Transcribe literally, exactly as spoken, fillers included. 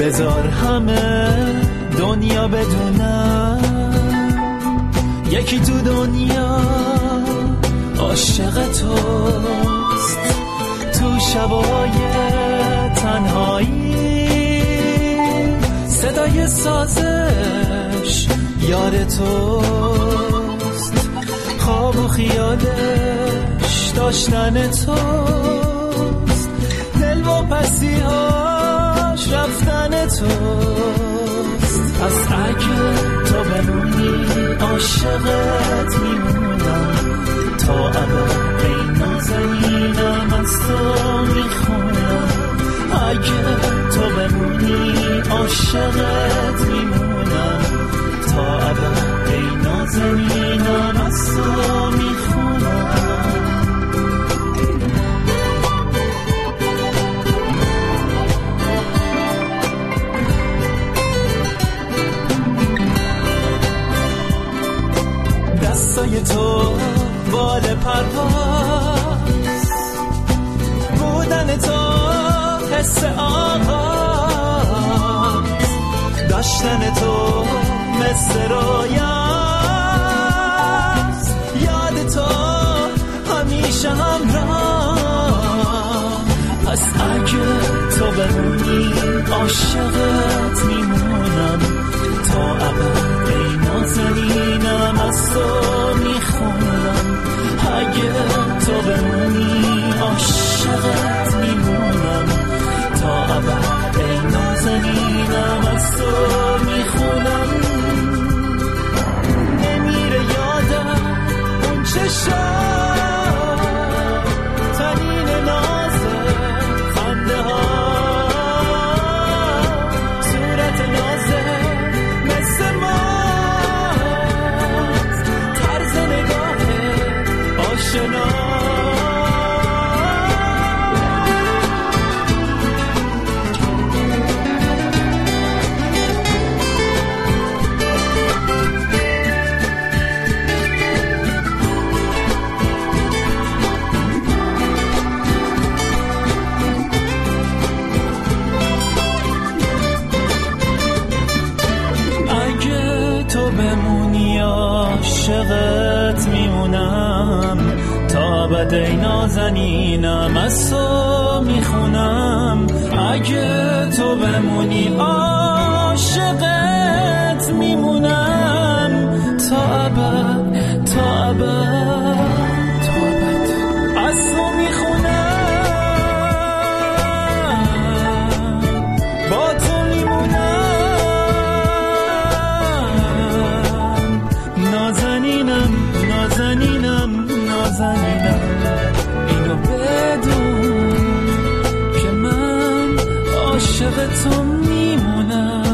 بذار همه دنیا بدونم یکی تو دنیا عاشق توست. تو شبای تنهایی صدای سازش یار توست. خواب و خیالش داشتن توست. دل و پسیهاش رفتن توست. پس اگه تو بمونی عاشقت میمونم تا ابد ای نازنینم از تو میخونم. اگه تو بمونی عاشقت میمونم تا ابد ای نازنینم از تو میخونم. دستای تو بال پرواز بودن تو حس آغاز داشتن تو مثل رویاست. یاد تو همیشه همراه. پس اگه تو بمونی عاشقت میمونم تا ابد ای نازنینم از تو میخونم. اگه تو بمونی عاشقت میمونم تا ابد ای نازنینم از تو میخونم. نمیره یادم اون چشم تنین نازه خنده ها صورت نازه مثل ماست. طرز نگاه آشنا بمونی عاشقت میمونم تا ابد ای نازنینم از تو میخونم. اگه تو بمونی عاشقت میمونم تا ابد تا ابد تا ابد از تو میخونم. با تو نازنینم نازنینم نازنینم اینو بدون که من عاشق تو میمونم.